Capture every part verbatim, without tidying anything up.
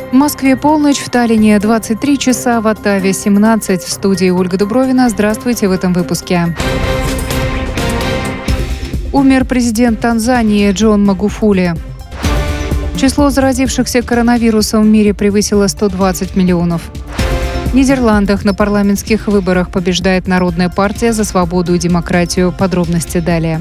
В Москве полночь, в Таллине двадцать три часа, в Оттаве семнадцать. В студии Ольга Дубровина. Здравствуйте в этом выпуске. Умер президент Танзании Джон Магуфули. Число заразившихся коронавирусом в мире превысило сто двадцать миллионов. В Нидерландах на парламентских выборах побеждает Народная партия за свободу и демократию. Подробности далее.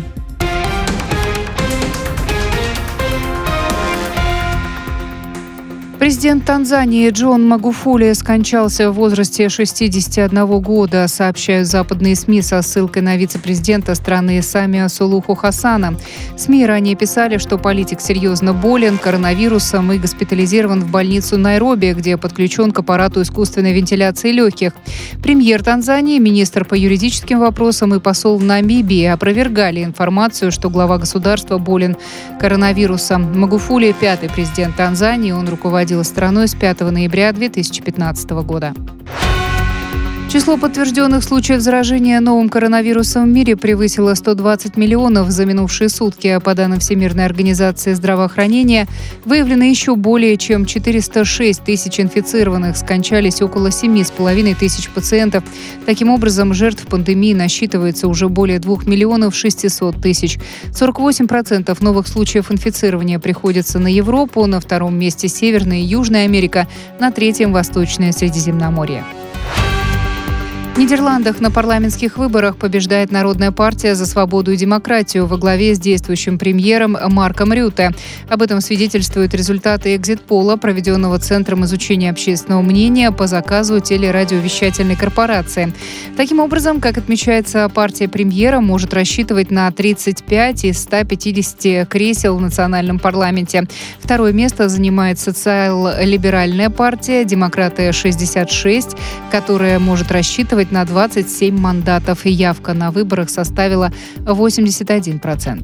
Президент Танзании Джон Магуфули скончался в возрасте шестидесяти одного года, сообщают западные СМИ со ссылкой на вице-президента страны Самия Сулуху Хасана. СМИ ранее писали, что политик серьезно болен коронавирусом и госпитализирован в больницу Найроби, где подключен к аппарату искусственной вентиляции легких. Премьер Танзании, министр по юридическим вопросам и посол в Намибии опровергали информацию, что глава государства болен коронавирусом. Магуфули – пятый президент Танзании, он руководил страной с пятого ноября две тысячи пятнадцатого года. Число подтвержденных случаев заражения новым коронавирусом в мире превысило сто двадцать миллионов за минувшие сутки. По данным Всемирной организации здравоохранения, выявлено еще более чем четыреста шесть тысяч инфицированных, скончались около семи с половиной тысяч пациентов. Таким образом, жертв пандемии насчитывается уже более двух миллионов шестисот тысяч. сорок восемь процентов новых случаев инфицирования приходится на Европу, на втором месте Северная и Южная Америка, на третьем Восточное Средиземноморье. В Нидерландах на парламентских выборах побеждает Народная партия за свободу и демократию во главе с действующим премьером Марком Рютте. Об этом свидетельствуют результаты экзит-пола, проведенного Центром изучения общественного мнения по заказу телерадиовещательной корпорации. Таким образом, как отмечается, партия премьера может рассчитывать на тридцать пять из ста пятидесяти кресел в национальном парламенте. Второе место занимает социал-либеральная партия «Демократы шестьдесят шесть», которая может рассчитывать на двадцать семь мандатов, и явка на выборах составила восемьдесят один процент.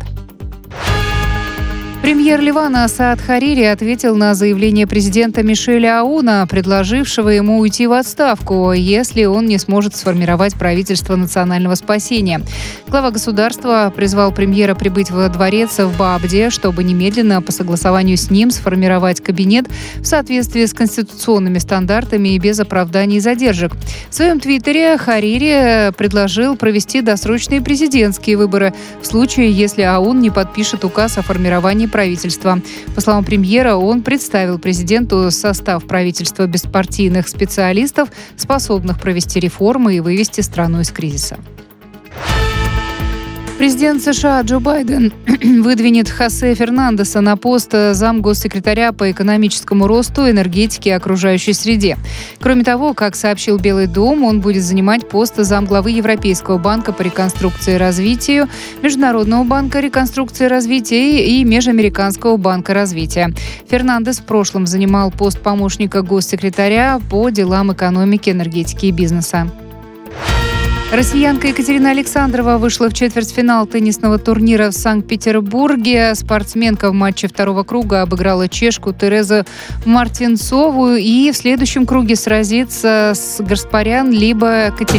Премьер Ливана Саад Харири ответил на заявление президента Мишеля Ауна, предложившего ему уйти в отставку, если он не сможет сформировать правительство национального спасения. Глава государства призвал премьера прибыть во дворец в Баабде, чтобы немедленно по согласованию с ним сформировать кабинет в соответствии с конституционными стандартами и без оправданий и задержек. В своем твиттере Харири предложил провести досрочные президентские выборы в случае, если Аун не подпишет указ о формировании правительства. По словам премьера, он представил президенту состав правительства беспартийных специалистов, способных провести реформы и вывести страну из кризиса. Президент США Джо Байден выдвинет Хосе Фернандеса на пост замгоссекретаря по экономическому росту, энергетике и окружающей среде. Кроме того, как сообщил Белый дом, он будет занимать пост замглавы Европейского банка по реконструкции и развитию, Международного банка реконструкции и развития и Межамериканского банка развития. Фернандес в прошлом занимал пост помощника госсекретаря по делам экономики, энергетики и бизнеса. Россиянка Екатерина Александрова вышла в четвертьфинал теннисного турнира в Санкт-Петербурге. Спортсменка в матче второго круга обыграла чешку Терезу Мартинцову и в следующем круге сразится с Гаспарян либо Катериной